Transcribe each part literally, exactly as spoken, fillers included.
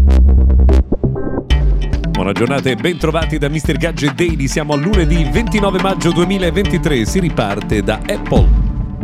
Buona giornata e ben trovati da mister Gadget Daily. Siamo al lunedì ventinove maggio duemilaventitré. Si riparte da Apple.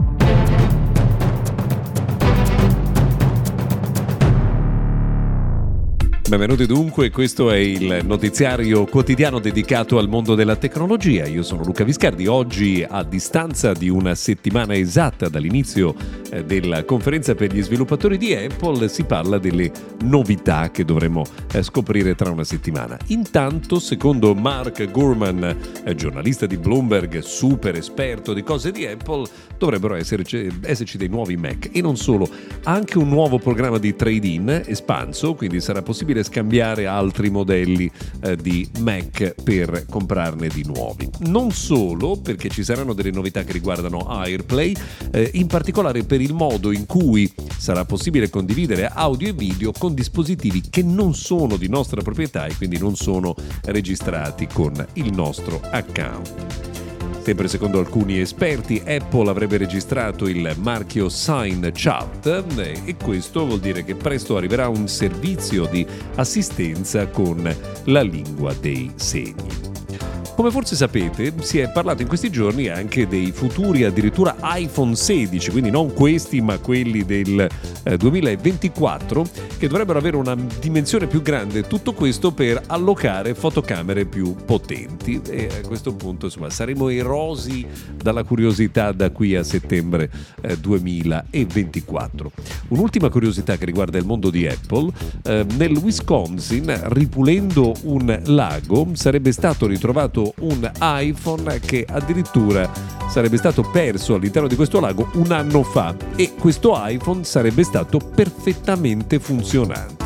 Benvenuti dunque, questo è il notiziario quotidiano dedicato al mondo della tecnologia. Io sono Luca Viscardi. Oggi, a distanza di una settimana esatta dall'inizio eh, della conferenza per gli sviluppatori di Apple, si parla delle novità che dovremo eh, scoprire tra una settimana. Intanto, secondo Mark Gurman, eh, giornalista di Bloomberg, super esperto di cose di Apple, dovrebbero esserci, esserci dei nuovi Mac. E non solo, anche un nuovo programma di trade-in espanso, quindi sarà possibile scambiare altri modelli eh, di Mac per comprarne di nuovi. Non solo, perché ci saranno delle novità che riguardano AirPlay, eh, in particolare per il modo in cui sarà possibile condividere audio e video con dispositivi che non sono di nostra proprietà e quindi non sono registrati con il nostro account. Sempre secondo alcuni esperti, Apple avrebbe registrato il marchio Sign Chat e questo vuol dire che presto arriverà un servizio di assistenza con la lingua dei segni. Come forse sapete, si è parlato in questi giorni anche dei futuri addirittura iPhone sedici, quindi non questi ma quelli del eh, duemilaventiquattro, che dovrebbero avere una dimensione più grande, tutto questo per allocare fotocamere più potenti e a questo punto insomma saremo erosi dalla curiosità da qui a settembre eh, duemilaventiquattro. Un'ultima curiosità che riguarda il mondo di Apple, eh, nel Wisconsin, ripulendo un lago, sarebbe stato ritrovato un iPhone che addirittura sarebbe stato perso all'interno di questo lago un anno fa e questo iPhone sarebbe stato perfettamente funzionante.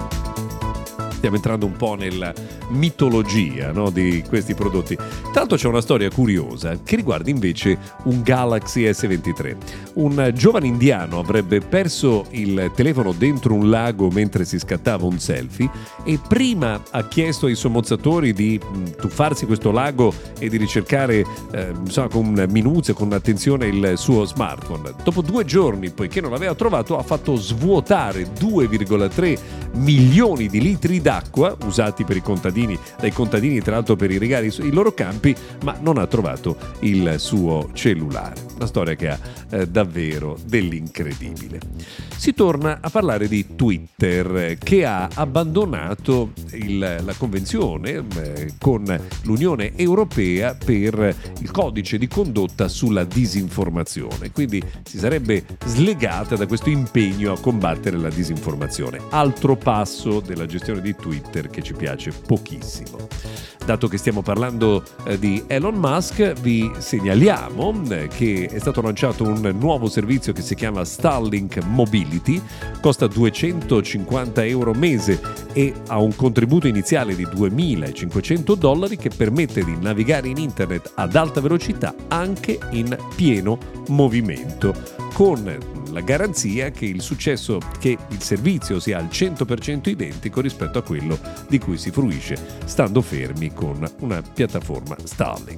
Stiamo entrando un po' nella mitologia, no, di questi prodotti. Tra l'altro c'è una storia curiosa che riguarda invece un Galaxy S ventitré. Un giovane indiano avrebbe perso il telefono dentro un lago mentre si scattava un selfie e prima ha chiesto ai sommozzatori di mh, tuffarsi questo lago e di ricercare eh, insomma, con minuzia, con attenzione il suo smartphone. Dopo due giorni, poiché non l'aveva trovato, ha fatto svuotare due virgola tre milioni di litri d'acqua usati per i contadini, dai contadini tra l'altro per irrigare i loro campi, ma non ha trovato il suo cellulare. Una storia che ha eh, davvero dell'incredibile. Si torna a parlare di Twitter, che ha abbandonato il, la convenzione eh, con l'Unione Europea per il codice di condotta sulla disinformazione, quindi si sarebbe slegata da questo impegno a combattere la disinformazione. Altro passo della gestione di Twitter che ci piace pochissimo. Dato che stiamo parlando eh, di Elon Musk, vi segnaliamo eh, che è stato lanciato un nuovo servizio che si chiama Starlink Mobility, costa duecentocinquanta euro mese e ha un contributo iniziale di duemilacinquecento dollari che permette di navigare in internet ad alta velocità anche in pieno movimento, con la garanzia che il successo, che il servizio sia al cento per cento identico rispetto a quello di cui si fruisce stando fermi con una piattaforma Starlink.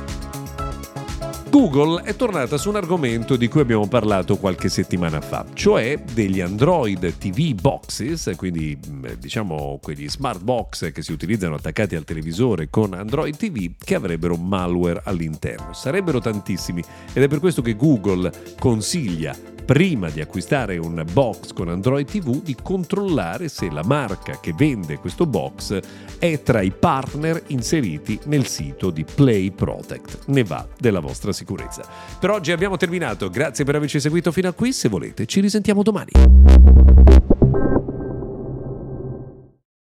Google è tornata su un argomento di cui abbiamo parlato qualche settimana fa, cioè degli Android T V boxes, quindi diciamo quegli smart box che si utilizzano attaccati al televisore con Android T V che avrebbero malware all'interno. Sarebbero tantissimi ed è per questo che Google consiglia, prima di acquistare un box con Android T V, di controllare se la marca che vende questo box è tra i partner inseriti nel sito di Play Protect. Ne va della vostra sicurezza. Per oggi abbiamo terminato, grazie per averci seguito fino a qui, se volete ci risentiamo domani.